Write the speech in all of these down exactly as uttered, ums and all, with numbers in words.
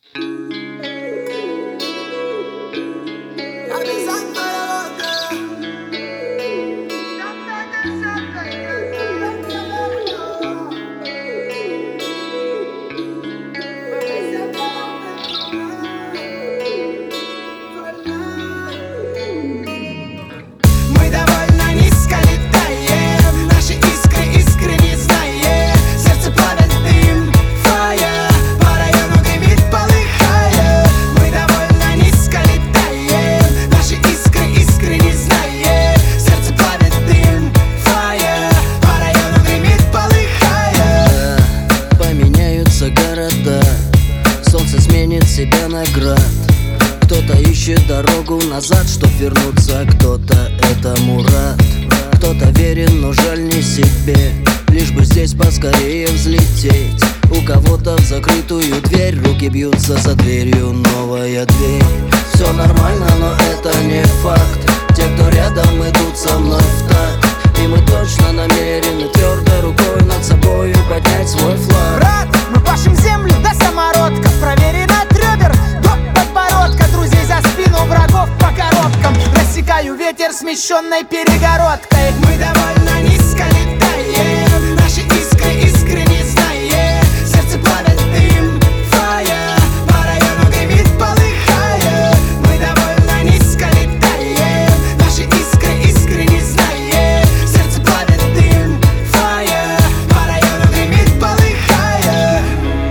Солнце сменит себе наград. Кто-то ищет дорогу назад, чтоб вернуться. Кто-то этому рад. Кто-то верен, но жаль не себе, лишь бы здесь поскорее взлететь. У кого-то в закрытую дверь руки бьются за дверью, новая дверь. Все нормально, но это не факт. Те, кто рядом, идут со мной в такт. И мы точно намерены твердой рукой над собою поднять свой флаг. Брат, мы пашем землю до самородка, проверен от ребер до подбородка. Друзей за спину, врагов по коробкам. Рассекаю ветер смещенной перегородкой. Мы довольно низко летаем, наши искры искренне знае. Сердце плавит дым, фая, по району гремит, полыхая. Мы довольно низко летаем, наши искры искренне знае. Сердце плавит дым, фая, по району гремит, полыхая.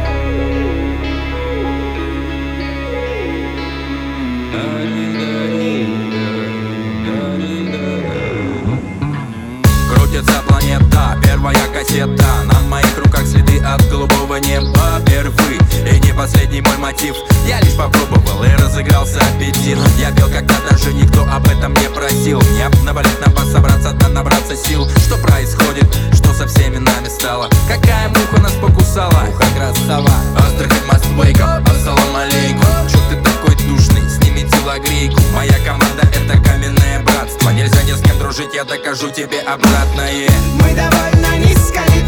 Крутится планета, первая кассета. На моих руках следы от голубого неба. Первый и не последний мой мотив. Я лишь попробовал и разыгрался аппетит. Я пел, когда даже никто об этом не просил. Мне навалить на бас, собраться, да набраться сил. Что происходит, что со всеми нами стало? Какая муха нас покусала? Муха красава. Астрахань, Москва, ассалам алейкум. Чё ты такой душный, сними телогрейку. Моя команда это каменное братство. Нельзя ни с кем дружить, я докажу тебе обратное. Мы довольно низко летаем.